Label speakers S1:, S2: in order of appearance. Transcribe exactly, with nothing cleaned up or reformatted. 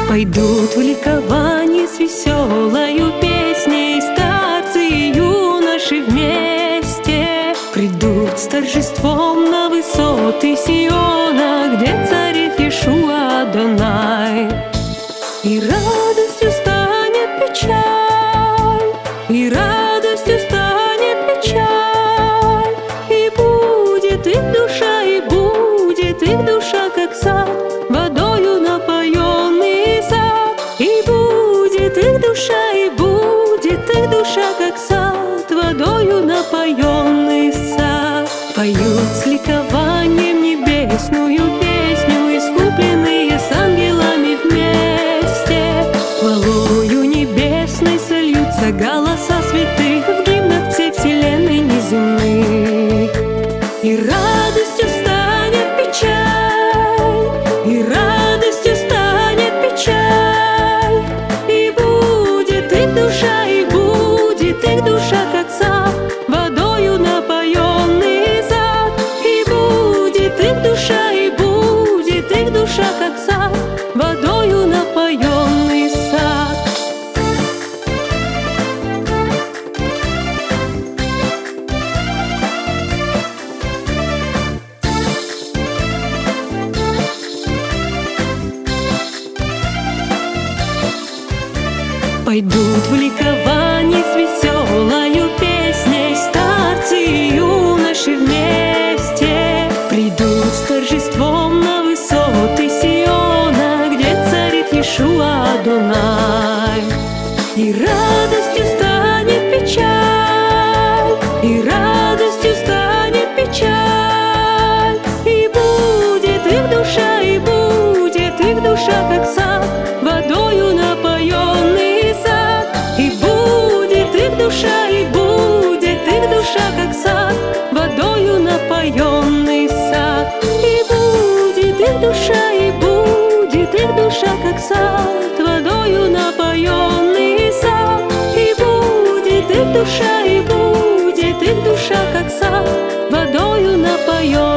S1: Пойдут в ликовании с веселою песней старцы и юноши вместе. Придут с торжеством на высоты Сиона, где царит Иешуа Адонай. И радостью станет печаль, и радостью станет печаль, и будет их душа, и будет их душа, как сад, водою напоенный сад. И будет их душа, и будет их душа, как сад, водою напоенный сад. Поют с ликованием небесную песню, искупленные с ангелами вместе. Хвалою небесной сольются голоса святых в гимнах всей вселенной неземных. И радостью станет печаль, и радостью станет печаль, и будет их душа, и будет их душа, как сад, водою напоенный сад. И будет их душа, и будет их душа, как сад, водою напоенный сад. Пойдут в ликовании с веселою песней старцы и юноши вместе. Придут с торжеством на высоты Сиона, где царит Иешуа Адонай. И радостью станет печаль, и радостью станет печаль, и будет их душа, и будет их душа, как сад, водою напоенный сад. И будет их душа, и будет их душа, как сад, водою напоенный сад. И будет их душа, и будет их душа, как сад, водою напоенный сад. И будет их душа, и будет их душа, как сад, водою напоенный.